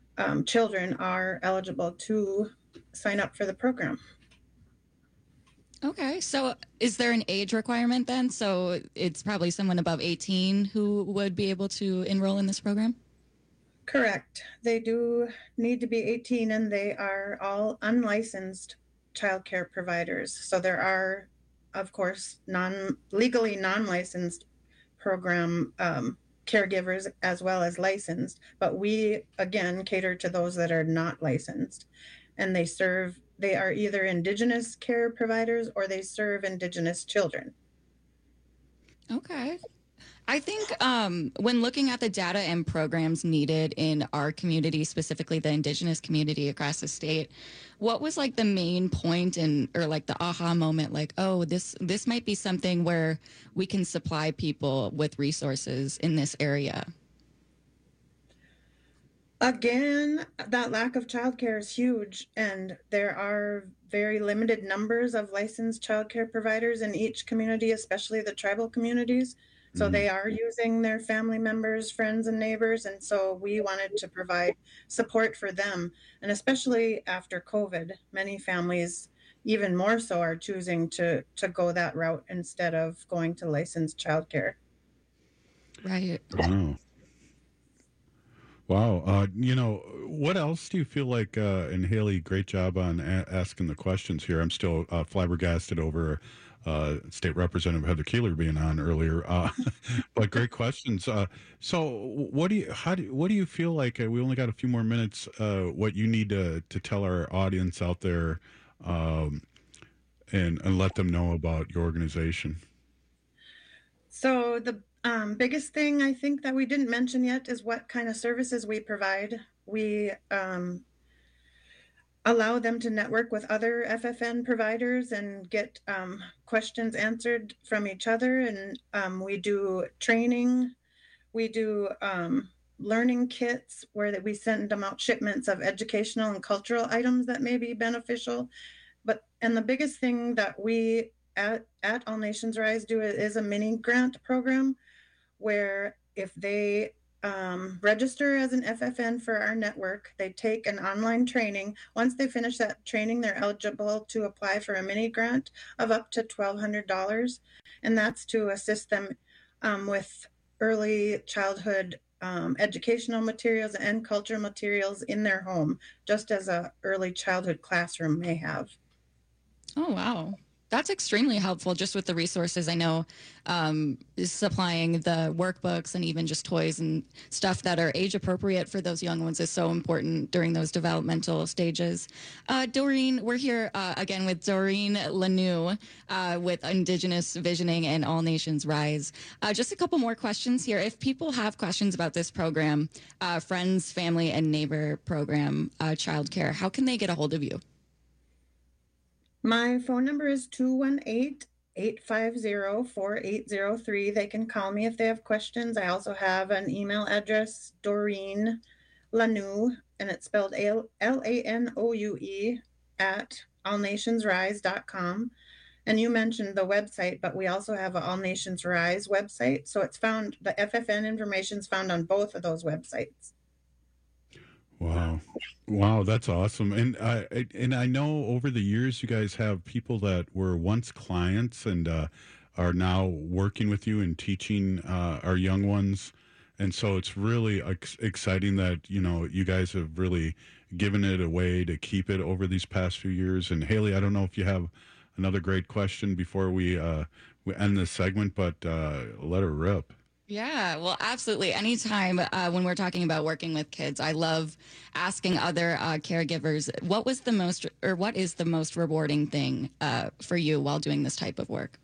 children are eligible to sign up for the program. Okay, so is there an age requirement then? So it's probably someone above 18 who would be able to enroll in this program? Correct. They do need to be 18, and they are all unlicensed childcare providers. So there are, of course, legally non-licensed program caregivers as well as licensed, but we again cater to those that are not licensed, and they are either Indigenous care providers or they serve Indigenous children. Okay. I think when looking at the data and programs needed in our community, specifically the Indigenous community across the state, what was like the main point or like the aha moment, like, oh, this might be something where we can supply people with resources in this area? Again, that lack of childcare is huge, and there are very limited numbers of licensed childcare providers in each community, especially the tribal communities. So they are using their family members, friends, and neighbors, and so we wanted to provide support for them. And especially after COVID, many families, even more so, are choosing to go that route instead of going to licensed childcare. Right. Wow. What else do you feel like, and Haley, great job on asking the questions here. I'm still flabbergasted over State Representative Heather Keeler being on earlier, but great questions. So what do you feel like, we only got a few more minutes, what you need to tell our audience out there and let them know about your organization? So the biggest thing I think that we didn't mention yet is what kind of services we provide. We allow them to network with other FFN providers and get questions answered from each other. And we do training. We do learning kits where we send them out shipments of educational and cultural items that may be beneficial. And the biggest thing that we at All Nations Rise do is a mini grant program, where if they register as an FFN for our network, they take an online training. Once they finish that training, they're eligible to apply for a mini grant of up to $1,200. And that's to assist them with early childhood educational materials and cultural materials in their home, just as a early childhood classroom may have. Oh, wow. That's extremely helpful just with the resources. I know supplying the workbooks and even just toys and stuff that are age appropriate for those young ones is so important during those developmental stages. Doreen, we're here again with Doreen Lanoux with Indigenous Visioning and All Nations Rise. Just a couple more questions here. If people have questions about this program, Friends, Family, and Neighbor program, childcare, how can they get a hold of you? My phone number is 218-850-4803. They can call me if they have questions. I also have an email address, Doreen Lanoux, and it's spelled Lanoue at allnationsrise.com. And you mentioned the website, but we also have an All Nations Rise website. So it's found, the FFN information is found on both of those websites. Wow, that's awesome. And I know over the years you guys have people that were once clients and are now working with you and teaching our young ones. And so it's really exciting that, you guys have really given it away to keep it over these past few years. And Haley, I don't know if you have another great question before we end this segment, but let her rip. Yeah, well, absolutely. Anytime when we're talking about working with kids, I love asking other caregivers, what is the most rewarding thing for you while doing this type of work?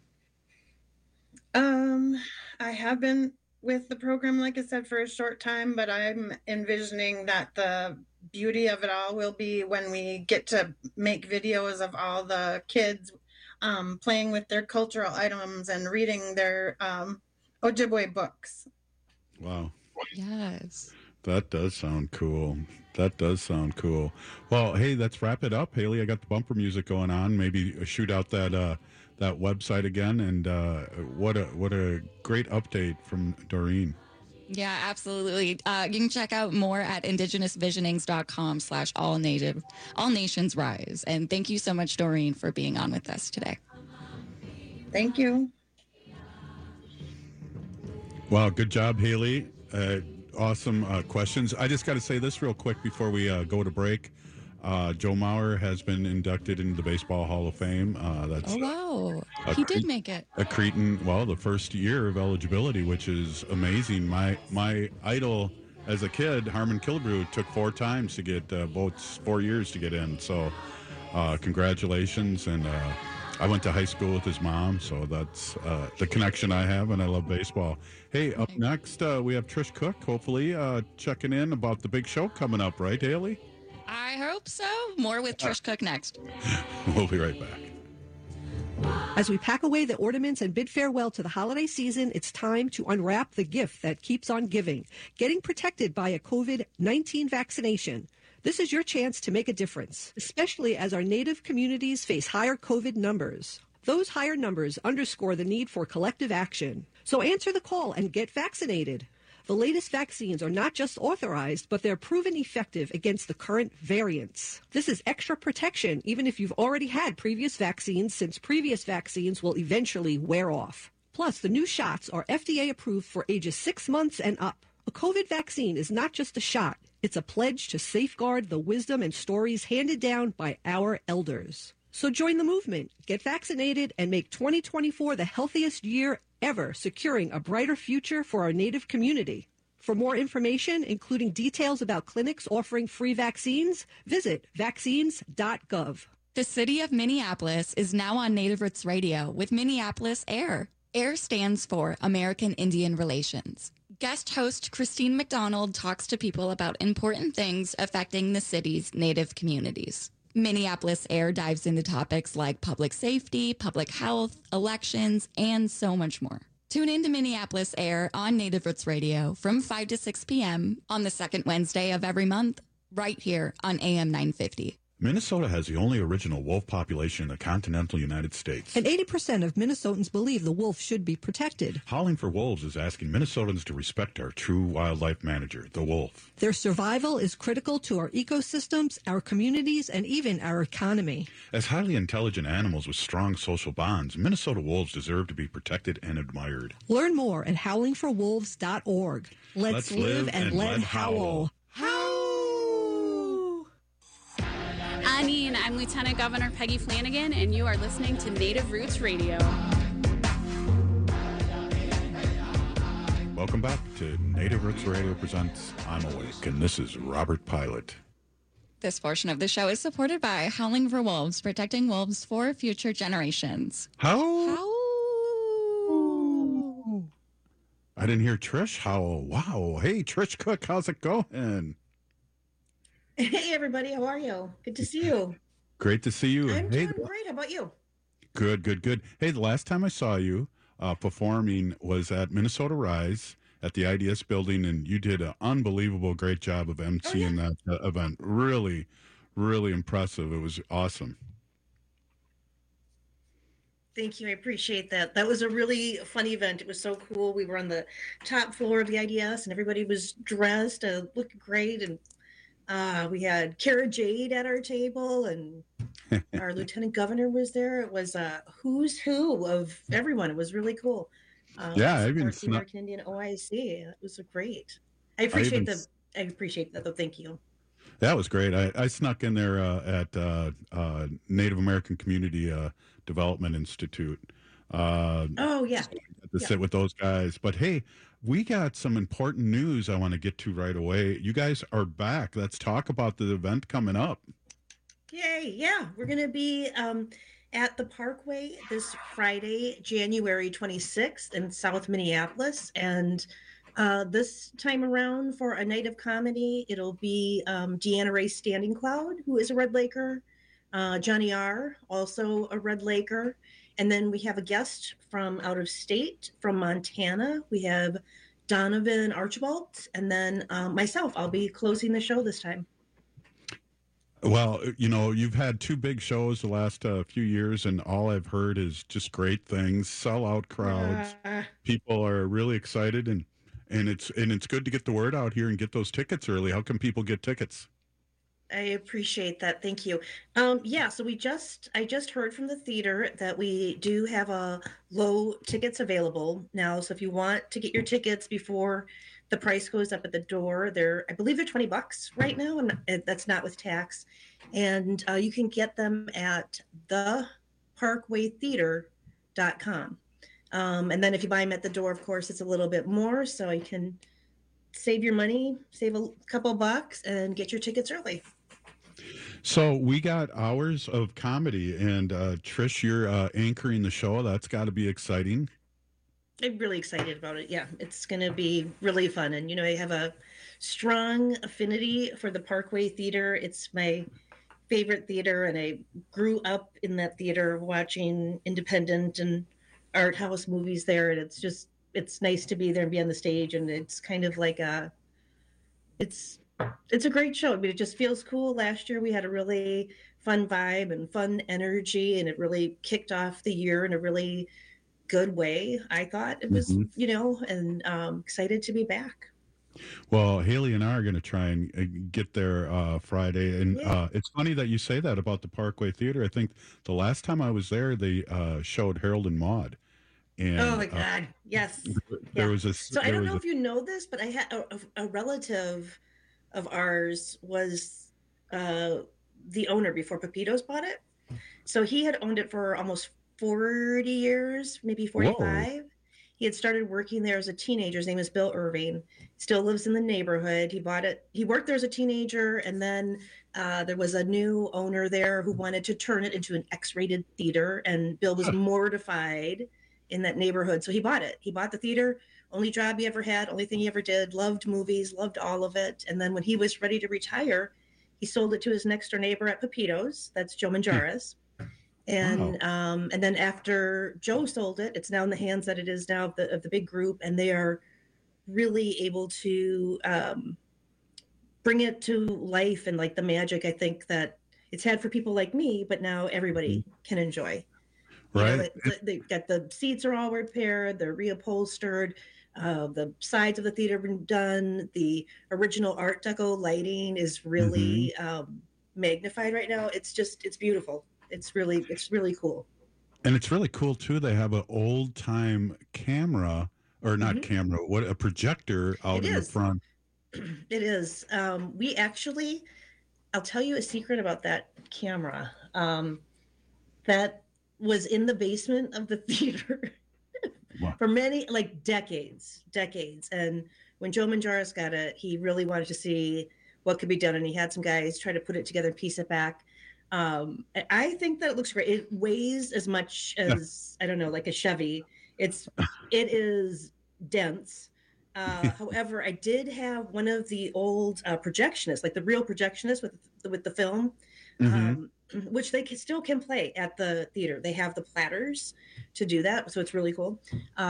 I have been with the program, like I said, for a short time, but I'm envisioning that the beauty of it all will be when we get to make videos of all the kids playing with their cultural items and reading their Ojibwe books. Wow. Yes. That does sound cool. Well, hey, let's wrap it up. Haley, I got the bumper music going on. Maybe shoot out that website again. And what a great update from Doreen. Yeah, absolutely. You can check out more at indigenousvisionings.com/all nations rise. And thank you so much, Doreen, for being on with us today. Thank you. Wow, good job, Haley. Awesome questions. I just got to say this real quick before we go to break. Joe Mauer has been inducted into the Baseball Hall of Fame. That's wow. He did make it. A Cretan, well, the first year of eligibility, which is amazing. My idol as a kid, Harmon Killebrew, took 4 times to get votes, 4 years to get in. So congratulations. And I went to high school with his mom, so that's the connection I have, and I love baseball. Hey, up next, we have Trish Cook, hopefully, checking in about the big show coming up, right, Haley? I hope so. More with Trish Cook next. We'll be right back. As we pack away the ornaments and bid farewell to the holiday season, it's time to unwrap the gift that keeps on giving, getting protected by a COVID-19 vaccination. This is your chance to make a difference, especially as our Native communities face higher COVID numbers. Those higher numbers underscore the need for collective action. So answer the call and get vaccinated. The latest vaccines are not just authorized, but they're proven effective against the current variants. This is extra protection even if you've already had previous vaccines, since previous vaccines will eventually wear off. Plus, the new shots are FDA approved for ages 6 months and up. A COVID vaccine is not just a shot. It's a pledge to safeguard the wisdom and stories handed down by our elders. So join the movement, get vaccinated, and make 2024 the healthiest year ever, securing a brighter future for our Native community. For more information, including details about clinics offering free vaccines, visit vaccines.gov. The city of Minneapolis is now on Native Roots Radio with Minneapolis AIR. AIR stands for American Indian Relations. Guest host Christine McDonald talks to people about important things affecting the city's Native communities. Minneapolis AIR dives into topics like public safety, public health, elections, and so much more. Tune in to Minneapolis AIR on Native Roots Radio from 5 to 6 p.m. on the second Wednesday of every month, right here on AM 950. Minnesota has the only original wolf population in the continental United States. And 80% of Minnesotans believe the wolf should be protected. Howling for Wolves is asking Minnesotans to respect our true wildlife manager, the wolf. Their survival is critical to our ecosystems, our communities, and even our economy. As highly intelligent animals with strong social bonds, Minnesota wolves deserve to be protected and admired. Learn more at howlingforwolves.org. Let's live and let howl. I'm Lieutenant Governor Peggy Flanagan, and you are listening to Native Roots Radio. Welcome back to Native Roots Radio presents I'm Awake, and this is Robert Pilot. This portion of the show is supported by Howling for Wolves, protecting wolves for future generations. How? I didn't hear Trish howl. Wow. Hey, Trish Cook, how's it going? Hey, everybody. How are you? Good to see you. Great to see you. I'm doing great. How about you? Good. Hey, the last time I saw you performing was at Minnesota Rise at the IDS building, and you did an unbelievable great job of emceeing that event. Really, really impressive. It was awesome. Thank you. I appreciate that. That was a really fun event. It was so cool. We were on the top floor of the IDS, and everybody was dressed, looked great, and we had Kara Jade at our table, and our Lieutenant Governor was there. It was a who's who of everyone. It was really cool. I even the American Indian OIC. It was great. I appreciate that, though. Thank you. That was great. I snuck in there at Native American Community Development Institute. To sit with those guys. But hey, we got some important news I want to get to right away. You guys are back. Let's talk about the event coming up. Yay. Yeah. We're going to be at the Parkway this Friday, January 26th in South Minneapolis. And this time around for a night of comedy, it'll be Deanna Ray Standing Cloud, who is a Red Laker, Johnny R., also a Red Laker. And then we have a guest from out of state, from Montana. We have Donovan Archibald, and then myself. I'll be closing the show this time. Well, you've had 2 big shows the last few years, and all I've heard is just great things, sellout crowds. People are really excited, and it's good to get the word out here and get those tickets early. How can people get tickets? I appreciate that. Thank you. Yeah, so I just heard from the theater that we do have low tickets available now. So if you want to get your tickets before the price goes up at the door, I believe they're $20 right now, and that's not with tax. And you can get them at theparkwaytheater.com. And then if you buy them at the door, of course, it's a little bit more, so you can save your money, save a couple bucks, and get your tickets early. So we got hours of comedy, and Trish, you're anchoring the show. That's got to be exciting. I'm really excited about it. Yeah, it's going to be really fun. And, I have a strong affinity for the Parkway Theater. It's my favorite theater, and I grew up in that theater watching independent and art house movies there. And it's nice to be there and be on the stage. And it's kind of like it's a great show. I mean, it just feels cool. Last year we had a really fun vibe and fun energy, and it really kicked off the year in a really good way. I thought it was, and excited to be back. Well, Haley and I are going to try and get there Friday. And it's funny that you say that about the Parkway Theater. I think the last time I was there, they showed Harold and Maude. And, oh my God! Yes. There was a. So I don't know if you know this, but I had a relative of ours was the owner before Pepito's bought it. So he had owned it for almost 40 years, maybe 45. Whoa. He had started working there as a teenager. His name is Bill Irving. Still lives in the neighborhood. He bought it. He worked there as a teenager, and then there was a new owner there who wanted to turn it into an X-rated theater, and Bill was mortified in that neighborhood. So he bought it. He bought the theater. Only job he ever had, only thing he ever did. Loved movies, loved all of it. And then when he was ready to retire, he sold it to his next door neighbor at Pepito's. That's Joe Manjares. And and then after Joe sold it, it's now in the hands that it is now of the big group, and they are really able to bring it to life and like the magic I think that it's had for people like me, but now everybody can enjoy. Right. They got the seats are all repaired, they're reupholstered, the sides of the theater have been done, the original Art Deco lighting is really magnified right now. It's beautiful. It's really cool. And it's really cool too. They have an old time camera, or not camera, a projector out in the front. It is. We actually, I'll tell you a secret about that camera. That was in the basement of the theater for many, like decades. And when Joe Manjares got it, he really wanted to see what could be done. And he had some guys try to put it together, piece it back. I think that it looks great. It weighs as much as, I don't know, like a Chevy. It is dense. However, I did have one of the old projectionists, like the real projectionist with the film, which they still can play at the theater. They have the platters to do that, so it's really cool.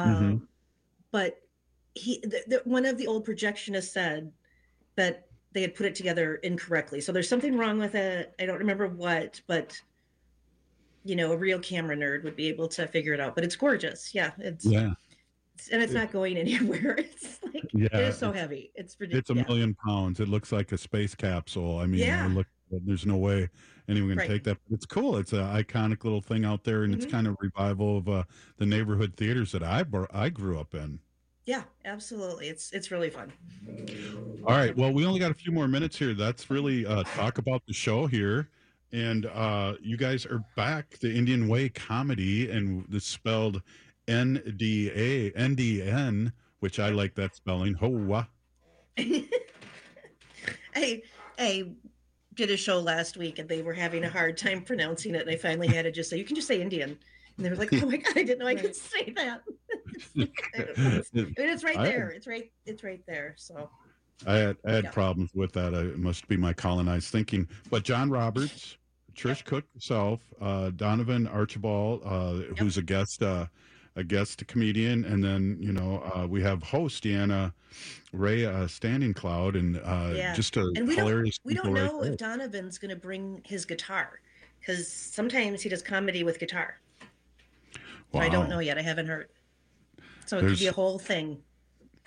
But one of the old projectionists said that they had put it together incorrectly. So there's something wrong with it. I don't remember what, but a real camera nerd would be able to figure it out. But it's gorgeous. Yeah. And it's not going anywhere. It's like, it is so heavy. It's ridiculous. It's 1 million pounds. It looks like a space capsule. I mean, there's no way anyone can take that. But it's cool. It's an iconic little thing out there, and it's kind of revival of the neighborhood theaters that I grew up in. Yeah, absolutely. It's really fun. All right. Well, we only got a few more minutes here. That's really talk about the show here. And you guys are back, the Indian Way Comedy, and it's spelled NDN, which I like that spelling. Hoa. I did a show last week, and they were having a hard time pronouncing it, and I finally had to just say, you can just say Indian. And they were like, "Oh my God, I didn't know I could say that." It's right there. It's right there. So I had problems with that. It must be my colonized thinking. But John Roberts, Trish Cook herself, Donovan Archibald, who's a guest comedian, and then we have host Deanna Ray Standing Cloud, and just a hilarious. We don't know if Donovan's going to bring his guitar, because sometimes he does comedy with guitar. Wow. I don't know yet. I haven't heard. So it could be a whole thing.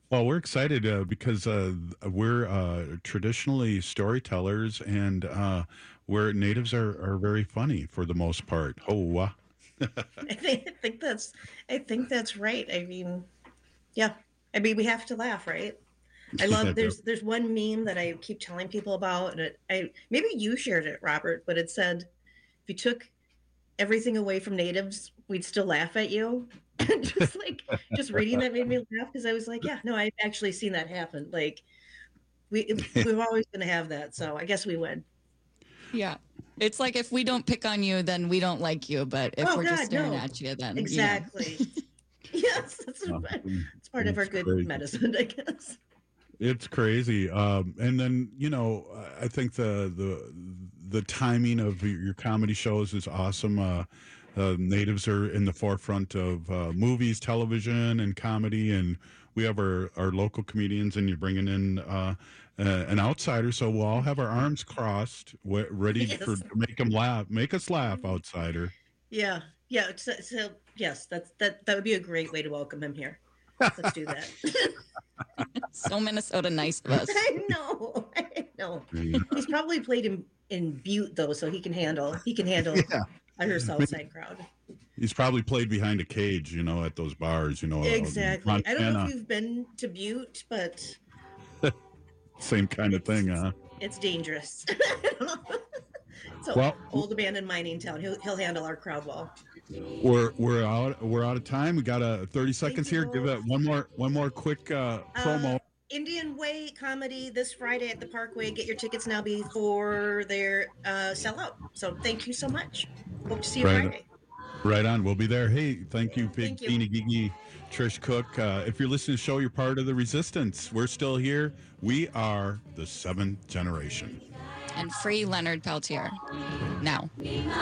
Well, we're excited because we're traditionally storytellers, and where natives are very funny for the most part. Oh, I think that's right. I mean, yeah. I mean, we have to laugh, right? I love. There's one meme that I keep telling people about, and maybe you shared it, Robert, but it said, if you took everything away from natives, we'd still laugh at you. just reading that made me laugh, because I was like, yeah, no, I've actually seen that happen. Like, we're always going to have that, so I guess we win. Yeah, it's like if we don't pick on you, then we don't like you. But if we're just staring at you, then exactly. Yes, it's part of our good medicine, I guess. It's crazy, and then I think the timing of your comedy shows is awesome. Natives are in the forefront of movies, television, and comedy, and we have our local comedians, and you're bringing in an outsider, so we'll all have our arms crossed, ready to make us laugh, outsider. Yeah. So yes, that would be a great way to welcome him here. Let's do that. So Minnesota nice of us. I know. He's probably played in Butte though, so he can handle our Southside crowd. He's probably played behind a cage, at those bars, Exactly. I don't know if you've been to Butte, but same kind of thing, huh? It's dangerous. So old abandoned mining town. He'll handle our crowd well. We're out of time. We got 30 seconds here. Give it one more quick promo. Indian Way Comedy this Friday at the Parkway. Get your tickets now before they're sellout. So thank you so much. Hope to see you Friday. Right on. We'll be there. Hey, thank you, Big Beanie Gigi, Trish Cook. If you're listening to the show, you're part of the resistance. We're still here. We are the 7th generation. And free Leonard Peltier. Now.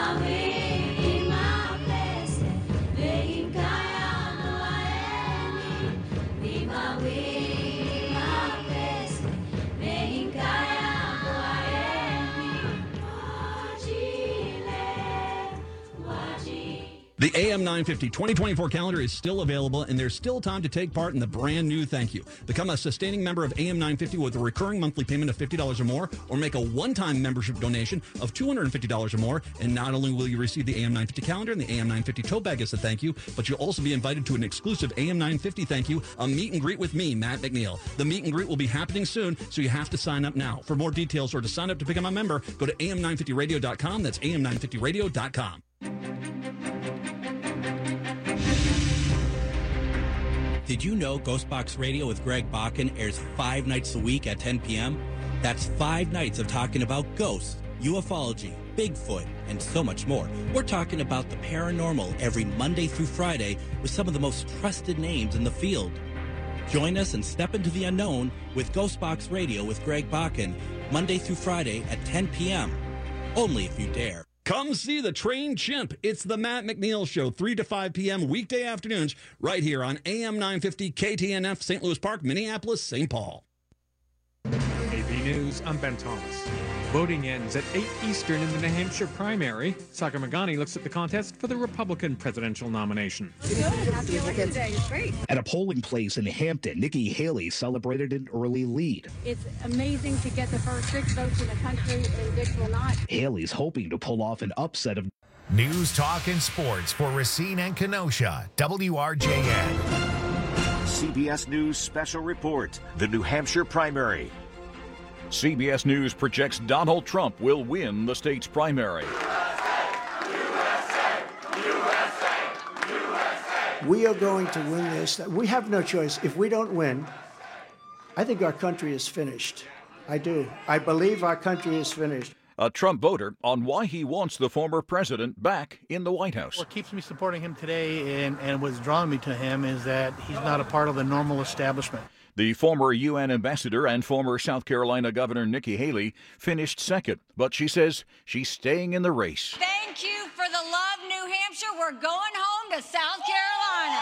The AM 950 2024 calendar is still available, and there's still time to take part in the brand new thank you. Become a sustaining member of AM 950 with a recurring monthly payment of $50 or more, or make a one-time membership donation of $250 or more, and not only will you receive the AM 950 calendar and the AM 950 tote bag as a thank you, but you'll also be invited to an exclusive AM 950 thank you, a meet and greet with me, Matt McNeil. The meet and greet will be happening soon, so you have to sign up now. For more details or to sign up to become a member, go to am950radio.com. That's am950radio.com. Did you know Ghostbox Radio with Greg Bakken airs 5 nights a week at 10 p.m.? That's 5 nights of talking about ghosts, ufology, Bigfoot, and so much more. We're talking about the paranormal every Monday through Friday with some of the most trusted names in the field. Join us and step into the unknown with Ghostbox Radio with Greg Bakken, Monday through Friday at 10 p.m. Only if you dare. Come see the Trained Chimp. It's the Matt McNeil Show, 3 to 5 p.m. weekday afternoons, right here on AM 950 KTNF, St. Louis Park, Minneapolis, St. Paul. AP News, I'm Ben Thomas. Voting ends at 8 Eastern in the New Hampshire primary. Saka Magani looks at the contest for the Republican presidential nomination. At a polling place in Hampton, Nikki Haley celebrated an early lead. It's amazing to get the first 6 votes in the country, and Dick will not. Haley's hoping to pull off an upset of news, talk, and sports for Racine and Kenosha. WRJN. CBS News Special Report, the New Hampshire primary. CBS News projects Donald Trump will win the state's primary. We are going to win this. We have no choice. If we don't win, I think our country is finished. I do. I believe our country is finished. A Trump voter on why he wants the former president back in the White House. What keeps me supporting him today and what's drawn me to him is that he's not a part of the normal establishment. The former UN ambassador and former South Carolina Governor Nikki Haley finished second, but she says she's staying in the race. Thank you for the love, New Hampshire. We're going home to South Carolina.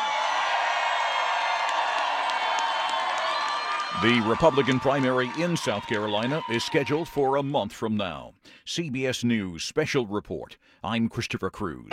The Republican primary in South Carolina is scheduled for a month from now. CBS News Special Report. I'm Christopher Cruz.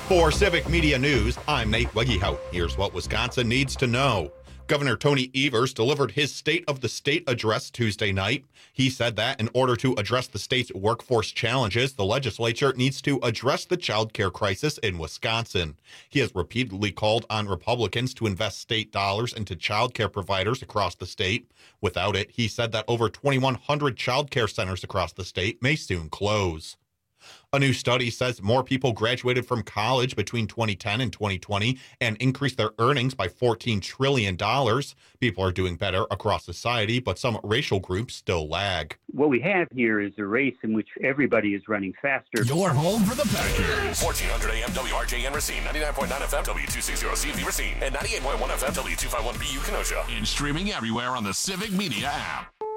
For Civic Media News, I'm Nate Wegehout. Here's what Wisconsin needs to know. Governor Tony Evers delivered his State of the State address Tuesday night. He said that in order to address the state's workforce challenges, the legislature needs to address the child care crisis in Wisconsin. He has repeatedly called on Republicans to invest state dollars into child care providers across the state. Without it, he said that over 2,100 child care centers across the state may soon close. A new study says more people graduated from college between 2010 and 2020 and increased their earnings by $14 trillion. People are doing better across society, but some racial groups still lag. What we have here is a race in which everybody is running faster. Your home for the Packers. 1400 AM WRJN Racine, 99.9 FM W260CV Racine, and 98.1 FM W251BU Kenosha. And streaming everywhere on the Civic Media app.